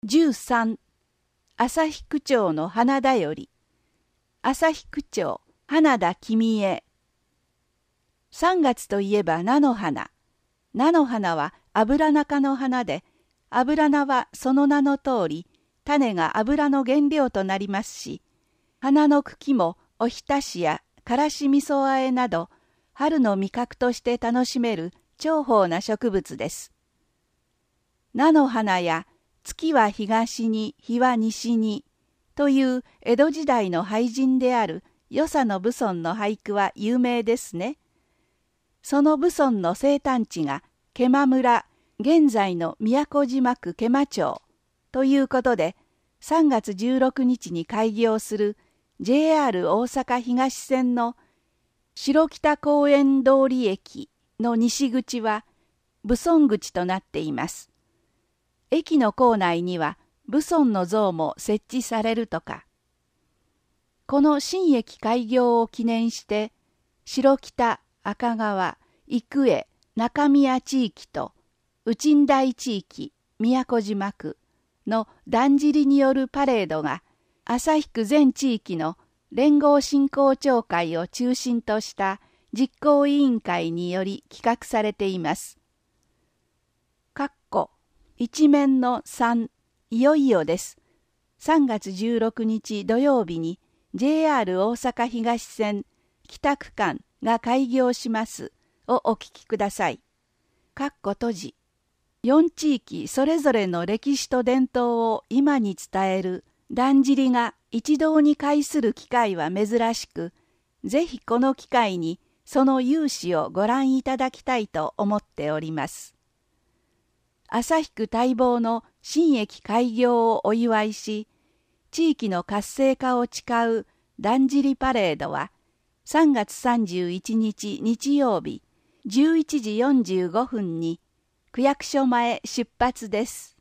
13. 旭区長の花だより。旭区長、花田君へ。3月といえば菜の花。菜の花は油中の花で、油菜はその名の通り、種が油の原料となりますし、花の茎もおひたしやからし味噌あえなど、春の味覚として楽しめる重宝な植物です。菜の花や月は東に、日は西に、という江戸時代の俳人である与謝野蕪村の俳句は有名ですね。その蕪村の生誕地が毛馬村、現在の宮古島区毛馬町ということで、3月16日に開業する JR 大阪東線の白北公園通り駅の西口は蕪村口となっています。駅の構内には蕪村の像も設置されるとか。この新駅開業を記念して、白北、赤川、生江、中宮地域と内ん台地域、宮古島区のだんじりによるパレードが旭区全地域の連合振興協会を中心とした実行委員会により企画されています。一面の3、いよいよです。3月16日土曜日に JR 大阪東線北区間が開業しますをお聞きください。閉じ。4地域それぞれの歴史と伝統を今に伝えるだんじりが一堂に会する機会は珍しく、ぜひこの機会にその雄姿をご覧いただきたいと思っております。旭区待望の新駅開業をお祝いし、地域の活性化を誓うだんじりパレードは、3月31日日曜日11時45分に区役所前出発です。